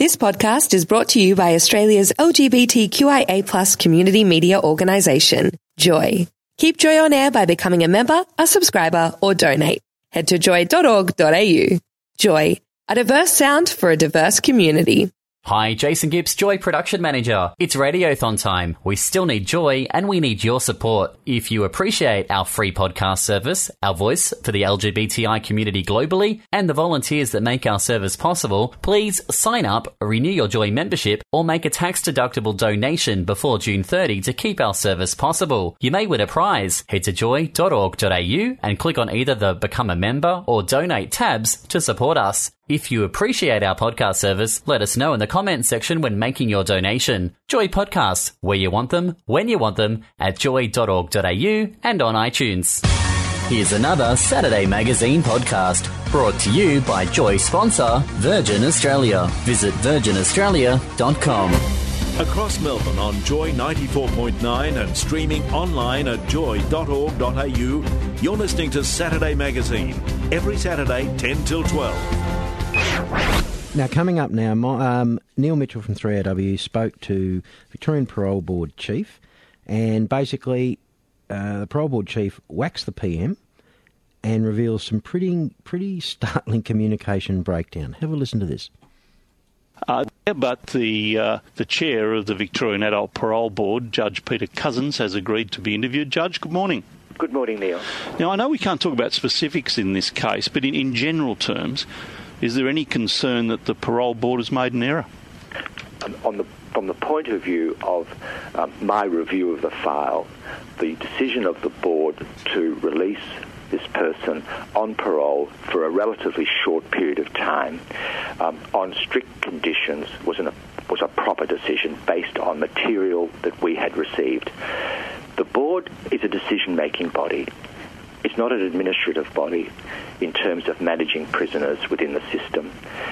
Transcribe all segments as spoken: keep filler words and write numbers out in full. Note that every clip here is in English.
This podcast is brought to you by Australia's L G B T Q I A plus community media organisation, Joy. Keep Joy on air by becoming a member, a subscriber, or donate. Head to joy dot org dot a u. Joy, a diverse sound for a diverse community. Hi, Jason Gibbs, Joy Production Manager. It's Radiothon time. We still need Joy and we need your support. If you appreciate our free podcast service, our voice for the L G B T I community globally, and the volunteers that make our service possible, please sign up, renew your Joy membership, or make a tax-deductible donation before June thirtieth to keep our service possible. You may win a prize. Head to joy dot org dot a u and click on either the Become a Member or Donate tabs to support us. If you appreciate our podcast service, let us know in the comments section when making your donation. Joy Podcasts, where you want them, when you want them, at joy dot org dot a u and on iTunes. Here's another Saturday Magazine podcast, brought to you by Joy sponsor, Virgin Australia. Visit virgin australia dot com. Across Melbourne on Joy ninety-four point nine and streaming online at joy dot org dot a u, you're listening to Saturday Magazine, every Saturday ten till twelve. Now, coming up now, my, um, Neil Mitchell from three R W spoke to Victorian Parole Board Chief, and basically uh, the Parole Board Chief whacks the P M and reveals some pretty pretty startling communication breakdown. Have a listen to this. Uh, but the uh, the chair of the Victorian Adult Parole Board, Judge Peter Cousins, has agreed to be interviewed. Judge, good morning. Good morning, Neil. Now, I know we can't talk about specifics in this case, but in, in general terms, is there any concern that the Parole Board has made an error? Um, on the, from the point of view of um, my review of the file, the decision of the board to release this person on parole for a relatively short period of time um, on strict conditions was, an, was a proper decision based on material that we had received. The board is a decision-making body. It's not an administrative body in terms of managing prisoners within the system.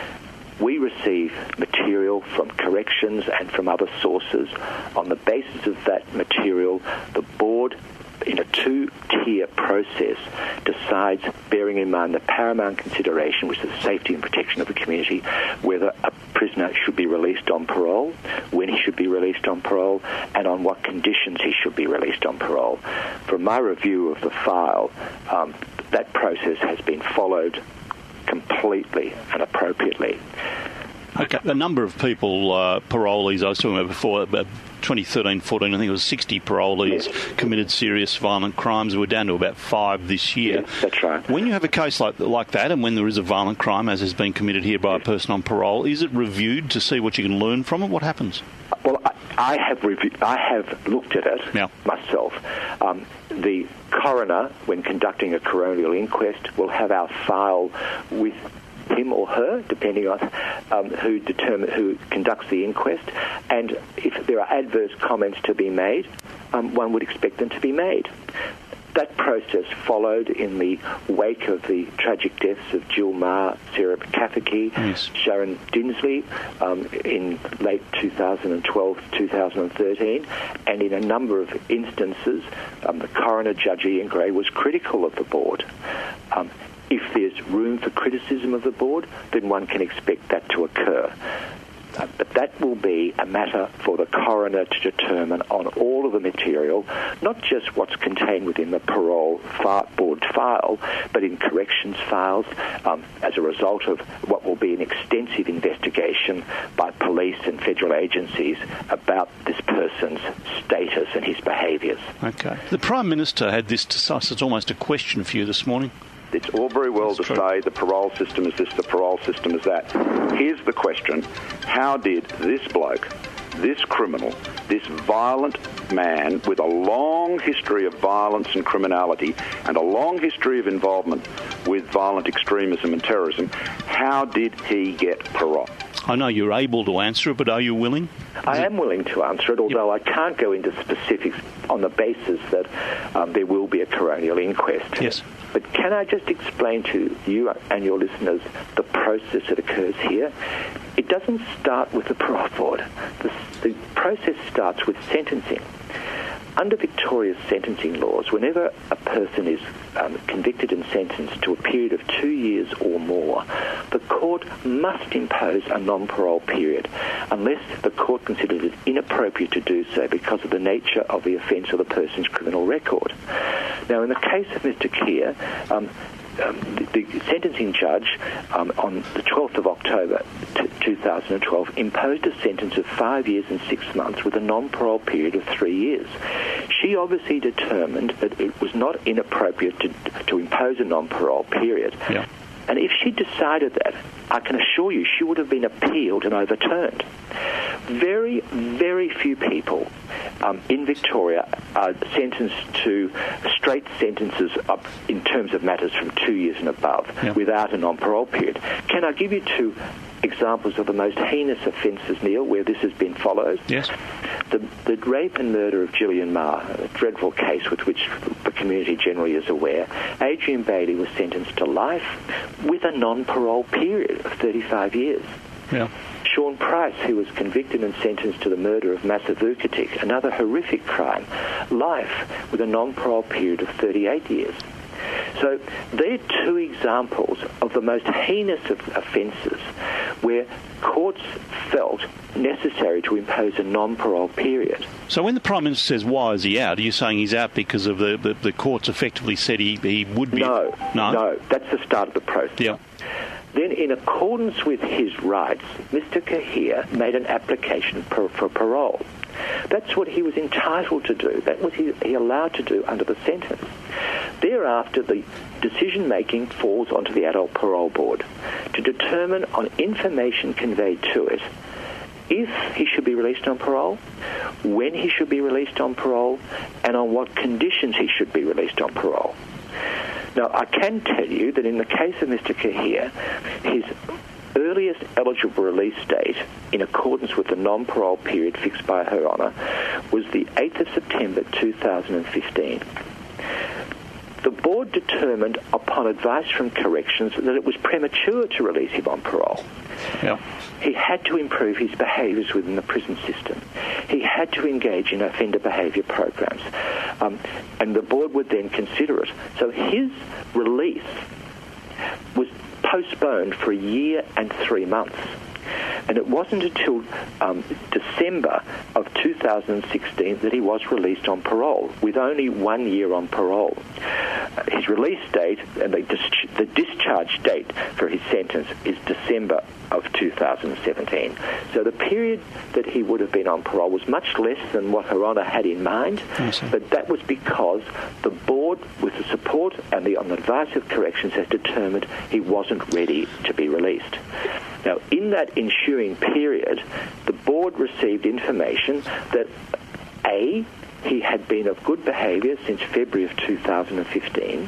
We receive material from corrections and from other sources. On the basis of that material, the board, in a two-tier process, decides, bearing in mind the paramount consideration, which is the safety and protection of the community, whether a prisoner should be released on parole, when he should be released on parole, and on what conditions he should be released on parole. From my review of the file, um, that process has been followed completely and appropriately. Okay, a number of people, uh, parolees, I was talking about before, about twenty thirteen fourteen, I think it was sixty parolees yes. committed serious violent crimes. We're down to about five this year. Yes, that's right. When you have a case like like that, and when there is a violent crime, as has been committed here by a person on parole, is it reviewed to see what you can learn from it? What happens? Well, I, I have reviewed, I have looked at it yeah. myself. Um, the coroner, when conducting a coronial inquest, will have our file with him or her, depending on um, who determine who conducts the inquest, and if there are adverse comments to be made, um, one would expect them to be made. That process followed in the wake of the tragic deaths of Jill Maher, Sarah Kafferke, yes. Sharon Dinsley um, in late two thousand twelve to two thousand thirteen, and in a number of instances, um, the coroner, Judge Ian Gray, was critical of the board. Um, If there's room for criticism of the board, then one can expect that to occur. Uh, but that will be a matter for the coroner to determine on all of the material, not just what's contained within the parole fi- board file, but in corrections files um, as a result of what will be an extensive investigation by police and federal agencies about this person's status and his behaviours. Okay. The Prime Minister had this to us. It's almost a question for you this morning. It's all very well That's to true. say the parole system is this, the parole system is that. Here's the question. How did this bloke, this criminal, this violent man with a long history of violence and criminality and a long history of involvement with violent extremism and terrorism, how did he get parole? I know you're able to answer it, but are you willing? I am willing to answer it, although yep. I can't go into specifics on the basis that um, there will be a coronial inquest. Yes. But can I just explain to you and your listeners the process that occurs here? It doesn't start with the parole board. The, the process starts with sentencing. under Victoria's sentencing laws, whenever a person is um, convicted and sentenced to a period of two years or more, the court must impose a non-parole period unless the court considers it inappropriate to do so because of the nature of the offence or the person's criminal record. Now, in the case of Mister Keir, um, Um, the, the sentencing judge um, on the twelfth of October two thousand twelve imposed a sentence of five years and six months with a non-parole period of three years. She obviously determined that it was not inappropriate to, to impose a non-parole period. Yeah. And if she decided that, I can assure you she would have been appealed and overturned. Very, very few people um, in Victoria are sentenced to straight sentences up in terms of matters from two years and above yeah. without a non-parole period. Can I give you two examples of the most heinous offences, Neil, where this has been followed? Yes. The, the rape and murder of Gillian Marr, a dreadful case with which the community generally is aware. Adrian Bailey was sentenced to life with a non-parole period of thirty-five years. Yeah. Sean Price, who was convicted and sentenced to the murder of Masa Vukotic, another horrific crime, life with a non-parole period of thirty-eight years. So they're two examples of the most heinous of offences where courts felt necessary to impose a non-parole period. So when the Prime Minister says, why is he out, are you saying he's out because of the, the, the courts effectively said he, he would be... No, no, no, that's the start of the process. Yeah. Then, in accordance with his rights, Mister Keir made an application for, for parole. That's what he was entitled to do. That was he, he allowed to do under the sentence. Thereafter, the decision-making falls onto the Adult Parole Board to determine on information conveyed to it if he should be released on parole, when he should be released on parole, and on what conditions he should be released on parole. Now, I can tell you that in the case of Mister Keir, his earliest eligible release date, in accordance with the non-parole period fixed by Her Honour, was the eighth of September two thousand fifteen. The board determined, upon advice from corrections, that it was premature to release him on parole. Yeah. He had to improve his behaviours within the prison system. He had to engage in offender behaviour programs. Um, and the board would then consider it. So his release was postponed for a year and three months. And it wasn't until um, December of two thousand sixteen that he was released on parole, with only one year on parole. Uh, his release date and the, dis- the discharge date for his sentence is December of two thousand seventeen. So the period that he would have been on parole was much less than what Her Honour had in mind, but that was because the board, with the support and the, on the advice of corrections, has determined he wasn't ready to be released. Now, in that ensuing period, the board received information that, A, he had been of good behaviour since February of two thousand fifteen.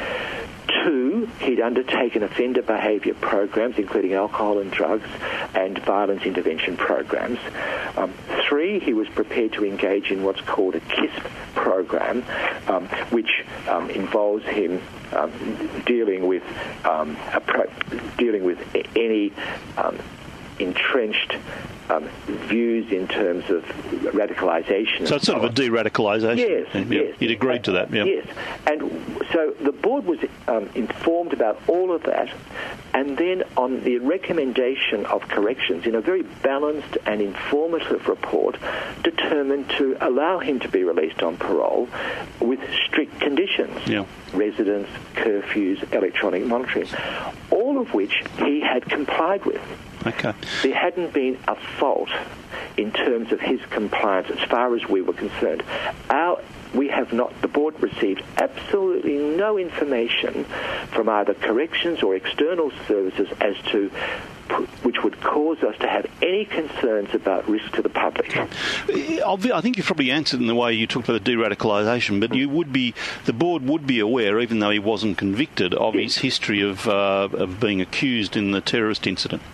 Two, he'd undertaken offender behaviour programs, including alcohol and drugs and violence intervention programs. Um, three, he was prepared to engage in what's called a KISP program, um, which um, involves him um, dealing with um, a pro- dealing with any um, entrenched Um, views in terms of radicalisation. So it's sort of a de-radicalisation. Yes, yeah, yes. You'd agreed to that, yeah. Yes, and so the board was um, informed about all of that, and then on the recommendation of corrections, in a very balanced and informative report, determined to allow him to be released on parole with strict conditions. Yeah. Residence, curfews, electronic monitoring, all of which he had complied with. Okay. There hadn't been a fault in terms of his compliance as far as we were concerned. Our, we have not, the board received absolutely no information from either corrections or external services as to which would cause us to have any concerns about risk to the public. I think you've probably answered in the way you talked about the de-radicalisation, but you would be, the board would be aware, even though he wasn't convicted, of his history of uh, of being accused in the terrorist incident. That's right.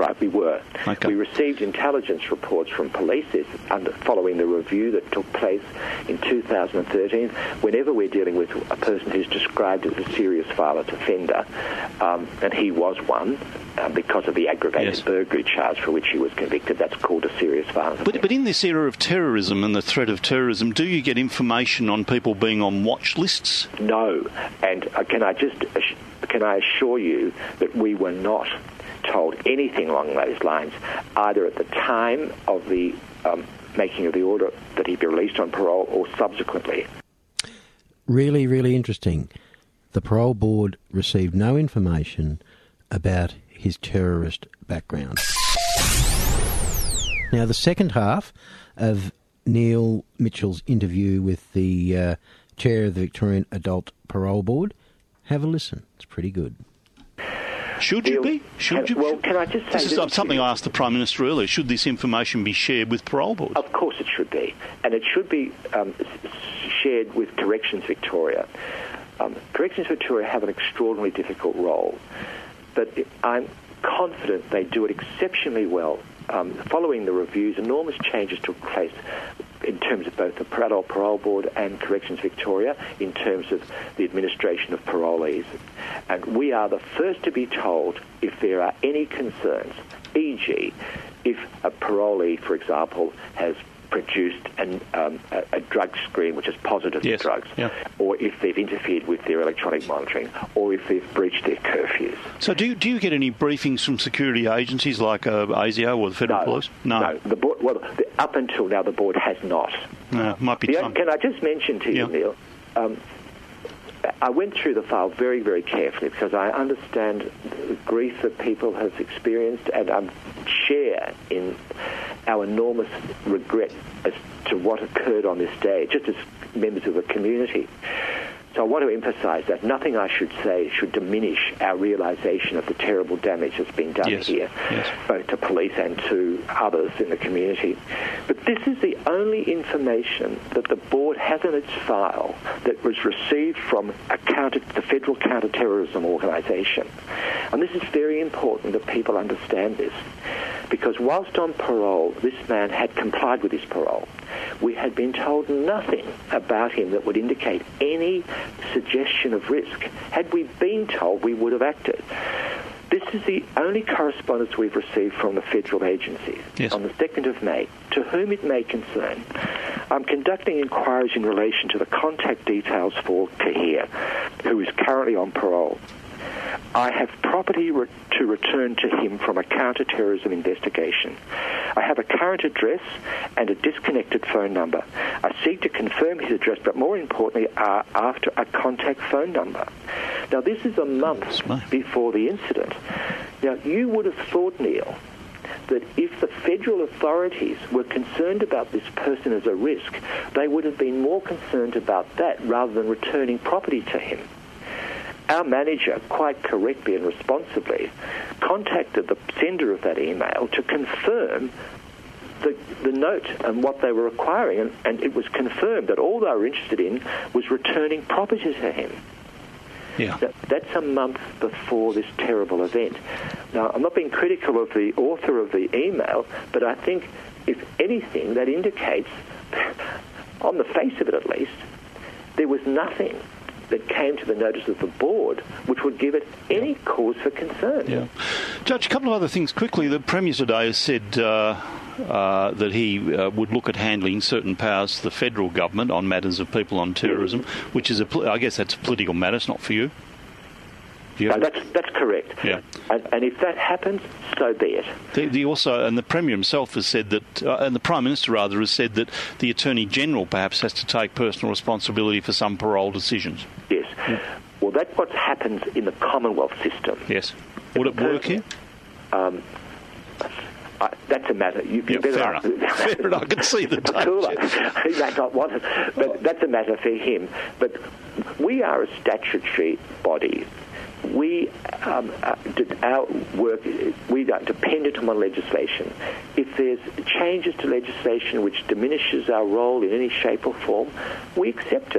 right, we were. Okay. We received intelligence reports from police under, following the review that took place in two thousand thirteen. Whenever we're dealing with a person who's described as a serious violent offender, um, and he was one, uh, because of the aggravated yes. burglary charge for which he was convicted, that's called a serious violent offender. But, but in this era of terrorism and the threat of terrorism, do you get information on people being on watch lists? No, and uh, can I just can I assure you that we were not told anything along those lines, either at the time of the um, making of the order that he be released on parole or subsequently. Really, really interesting. The parole board received no information about his terrorist background. Now, the second half of Neil Mitchell's interview with the uh, chair of the Victorian Adult Parole Board, have a listen. It's pretty good. Should you be? Should you? Well, can I just say... This is this something I asked the Prime Minister earlier. Should this information be shared with parole boards? Of course it should be. And it should be um, shared with Corrections Victoria. Um, Corrections Victoria have an extraordinarily difficult role, but I'm confident they do it exceptionally well. Um, following the reviews, enormous changes took place in terms of both the Adult Parole Board and Corrections Victoria in terms of the administration of parolees. And we are the first to be told if there are any concerns, for example if a parolee, for example, has produced an, um, a, a drug screen which is positive yes. for drugs, yeah. or if they've interfered with their electronic monitoring, or if they've breached their curfews. So do you, do you get any briefings from security agencies like uh, ASIO or the Federal no, Police? No. no the board, well, the, up until now, the board has not. No, might be the, time. Can I just mention to you, yeah. Neil, um, I went through the file very, very carefully because I understand the grief that people have experienced, and I share in our enormous regret as to what occurred on this day, just as members of the community. So I want to emphasise that nothing I should say should diminish our realisation of the terrible damage that's been done yes. here, yes. both to police and to others in the community. But this is the only information that the board has in its file that was received from a counter, the Federal Counter-Terrorism Organisation. And this is very important that people understand this, because whilst on parole, this man had complied with his parole. We had been told nothing about him that would indicate any suggestion of risk. Had we been told, we would have acted. This is the only correspondence we've received from the federal agencies. Yes. On the second of May, to whom it may concern. I'm conducting inquiries in relation to the contact details for Tahir, who is currently on parole. I have property re- to return to him from a counter-terrorism investigation. I have a current address and a disconnected phone number. I seek to confirm his address, but more importantly, uh, after a contact phone number. Now, this is a month before the incident. Now, you would have thought, Neil, that if the federal authorities were concerned about this person as a risk, they would have been more concerned about that rather than returning property to him. Our manager, quite correctly and responsibly, contacted the sender of that email to confirm the, the note and what they were acquiring, and, and it was confirmed that all they were interested in was returning property to him. Yeah. That, that's a month before this terrible event. Now, I'm not being critical of the author of the email, but I think, if anything, that indicates, on the face of it at least, there was nothing that came to the notice of the board which would give it any cause for concern. Yeah. Judge, a couple of other things quickly. The Premier today has said uh, uh, that he uh, would look at handling certain powers to the federal government on matters of people on terrorism, which is, a pol- I guess that's a political matter, it's not for you. you no, that's, that's correct. Yeah. And, and if that happens, so be it. The, the also, and the Premier himself has said that, uh, and the Prime Minister rather has said that the Attorney General perhaps has to take personal responsibility for some parole decisions. Yes. Yeah. Well, that's what happens in the Commonwealth system. Yes. Would it work here? Um, I, that's a matter. You, yeah, you better fair enough. Fair enough. I can see the danger. He may not want it, but that's a matter for him. But we are a statutory body. We, um, uh, our work, we are dependent on legislation. If there's changes to legislation which diminishes our role in any shape or form, we accept it.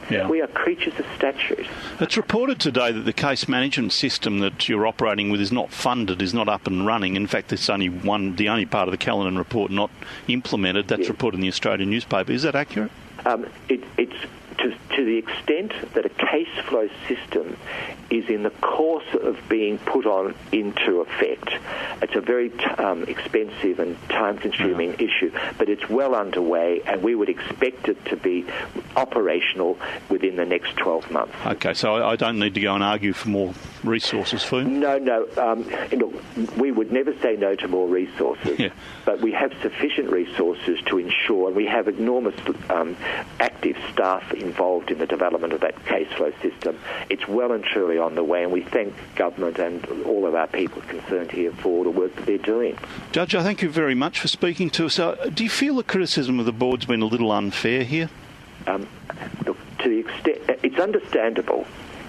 Yeah. We are creatures of statute. It's reported today that the case management system that you're operating with is not funded, is not up and running. In fact, it's only one, the only part of the Callanan report not implemented. That's yes. reported in the Australian newspaper. Is that accurate? Um, it, it's to, to the extent that a case flow system is in the course of being put on into effect. It's a very t- um, expensive and time-consuming yeah. issue, but it's well underway, and we would expect it to be operational within the next twelve months. Okay, so I, I don't need to go and argue for more resources for you? No, no. Um, you know, we would never say no to more resources, yeah. but we have sufficient resources to ensure, and we have enormous um, active staff involved in the development of that case flow system. It's well and truly on the way, and we thank government and all of our people concerned here for the work that they're doing. Judge, I thank you very much for speaking to us. Uh, do you feel the criticism of the board's been a little unfair here? Um, look, to the extent, it's understandable.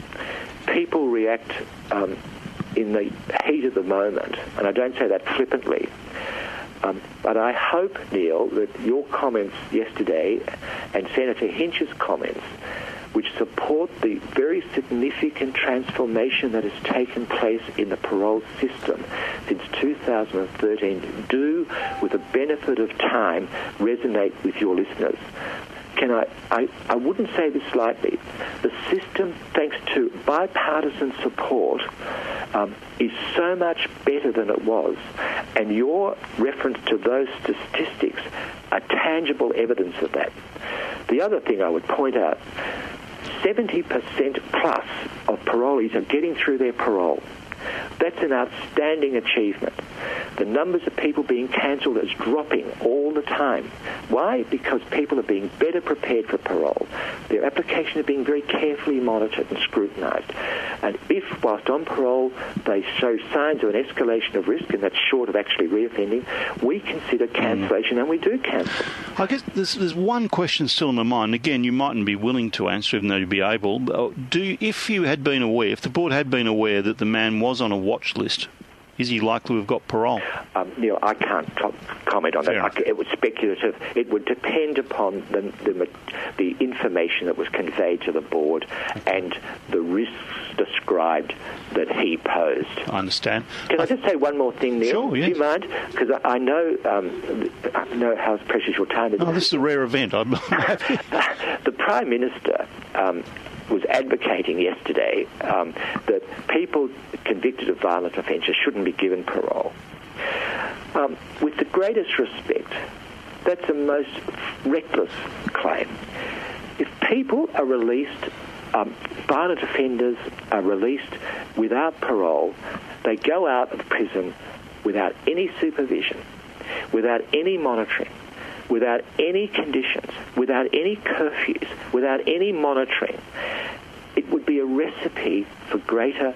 People react um, in the heat of the moment, and I don't say that flippantly. Um, but I hope, Neil, that your comments yesterday and Senator Hinch's comments, which support the very significant transformation that has taken place in the parole system since two thousand thirteen, do, with the benefit of time, resonate with your listeners. Can I, I, I wouldn't say this lightly. The system, thanks to bipartisan support, um, is so much better than it was. And your reference to those statistics are tangible evidence of that. The other thing I would point out, seventy percent plus of parolees are getting through their parole. That's an outstanding achievement. The numbers of people being cancelled is dropping all the time. Why? Because people are being better prepared for parole. Their application is being very carefully monitored and scrutinised. And if, whilst on parole, they show signs of an escalation of risk, and that's short of actually reoffending, we consider cancellation, mm. and we do cancel. I guess there's, there's one question still in my mind. Again, you mightn't be willing to answer, even though you'd be able. Do you, if you had been aware, if the board had been aware that the man was on a watch list, is he likely to have got parole? Um, Neil, I can't t- comment on Fair that. I, it was speculative. It would depend upon the, the the information that was conveyed to the board and the risks described that he posed. I understand. Can I, I just say one more thing, Neil? Sure, yes. Do you mind? Because I, I know um, I know how precious your time is. Oh, this is a rare event. I'm happy. The Prime Minister Um, was advocating yesterday um, that people convicted of violent offences shouldn't be given parole. Um, with the greatest respect, that's a most reckless claim. If people are released, um, violent offenders are released without parole, they go out of prison without any supervision, without any monitoring, without any conditions, without any curfews, without any monitoring. It would be a recipe for greater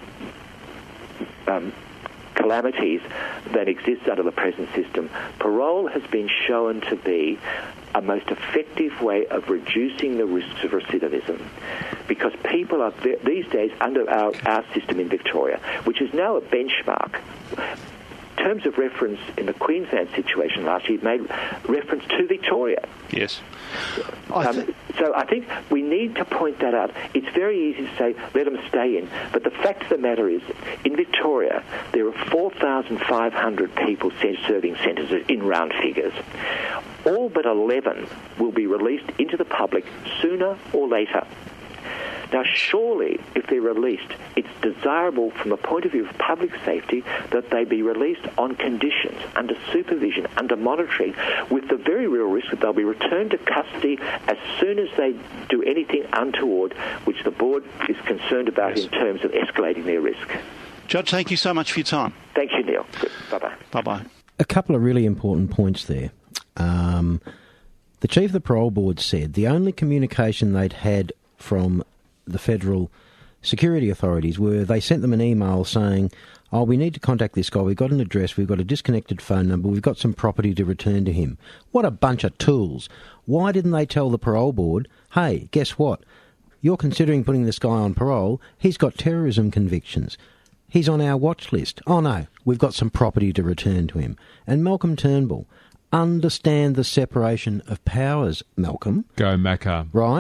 um, calamities than exists under the present system. Parole has been shown to be a most effective way of reducing the risks of recidivism, because people are, these days, under our, our system in Victoria, which is now a benchmark. Terms of reference in the Queensland situation last year made reference to Victoria. Yes. Um, th- so I think we need to point that out. It's very easy to say, let them stay in. But the fact of the matter is, in Victoria, there are four thousand five hundred people serving sentences in round figures. All but eleven will be released into the public sooner or later. Now, surely, if they're released, it's desirable from a point of view of public safety that they be released on conditions, under supervision, under monitoring, with the very real risk that they'll be returned to custody as soon as they do anything untoward, which the board is concerned about yes. in terms of escalating their risk. Judge, thank you so much for your time. Thank you, Neil. Good. Bye-bye. Bye-bye. A couple of really important points there. Um, the Chief of the Parole Board said the only communication they'd had from the federal security authorities were they sent them an email saying, oh, we need to contact this guy, we've got an address, we've got a disconnected phone number, we've got some property to return to him. What a bunch of tools. Why didn't they tell the parole board, hey, guess what? You're considering putting this guy on parole, he's got terrorism convictions. He's on our watch list. Oh no, we've got some property to return to him. And Malcolm Turnbull, understand the separation of powers, Malcolm. Go Macca. Right?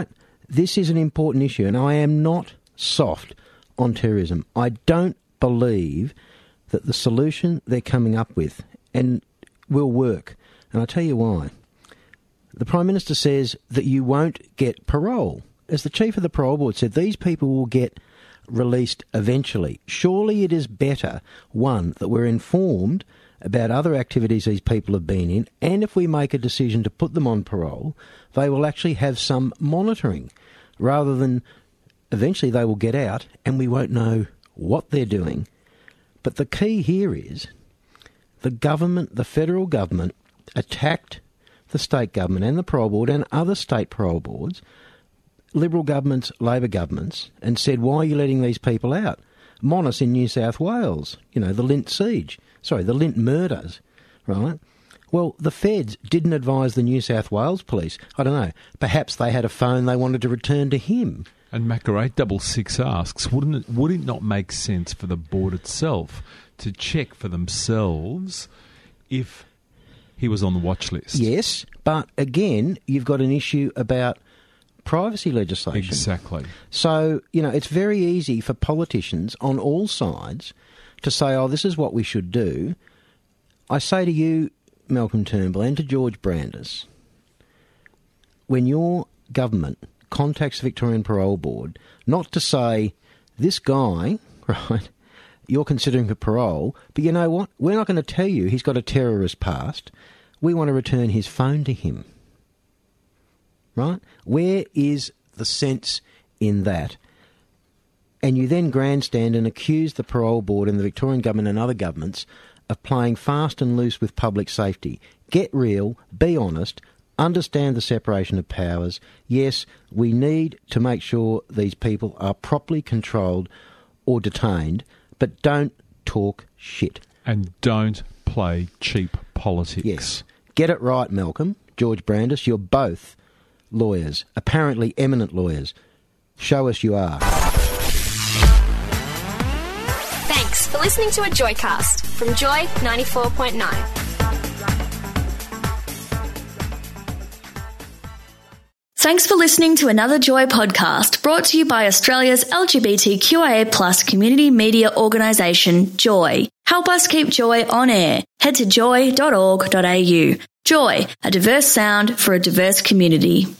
this is an important issue, and I am not soft on terrorism. I don't believe that the solution they're coming up with and will work, and I'll tell you why. The Prime Minister says that you won't get parole. As the Chief of the Parole Board said, these people will get released eventually. Surely it is better, one, that we're informed about other activities these people have been in, and if we make a decision to put them on parole, they will actually have some monitoring, rather than eventually they will get out and we won't know what they're doing. But the key here is the government, the federal government, attacked the state government and the parole board and other state parole boards, Liberal governments, Labor governments, and said, why are you letting these people out? Monash in New South Wales, you know, the Lint siege, sorry, the Lint murders, right? Well, the feds didn't advise the New South Wales police. I don't know, perhaps they had a phone they wanted to return to him. And Macca eight six six asks, wouldn't it, would it not make sense for the board itself to check for themselves if he was on the watch list? Yes, but again, you've got an issue about privacy legislation. Exactly. So, you know, it's very easy for politicians on all sides to say, oh, this is what we should do. I say to you, Malcolm Turnbull, and to George Brandis, when your government contacts the Victorian Parole Board, not to say, this guy, right, you're considering for parole, but you know what? We're not going to tell you he's got a terrorist past. We want to return his phone to him. Right? Where is the sense in that? And you then grandstand and accuse the parole board and the Victorian government and other governments of playing fast and loose with public safety. Get real, be honest, understand the separation of powers. Yes, we need to make sure these people are properly controlled or detained, but don't talk shit. And don't play cheap politics. Yes. Get it right, Malcolm. George Brandis, you're both lawyers, apparently eminent lawyers. Show us you are. Thanks for listening to a Joycast from Joy ninety-four point nine. Thanks for listening to another Joy podcast brought to you by Australia's L G B T Q I A plus community media organisation, Joy. Help us keep Joy on air. Head to joy dot org dot a u. Joy, a diverse sound for a diverse community.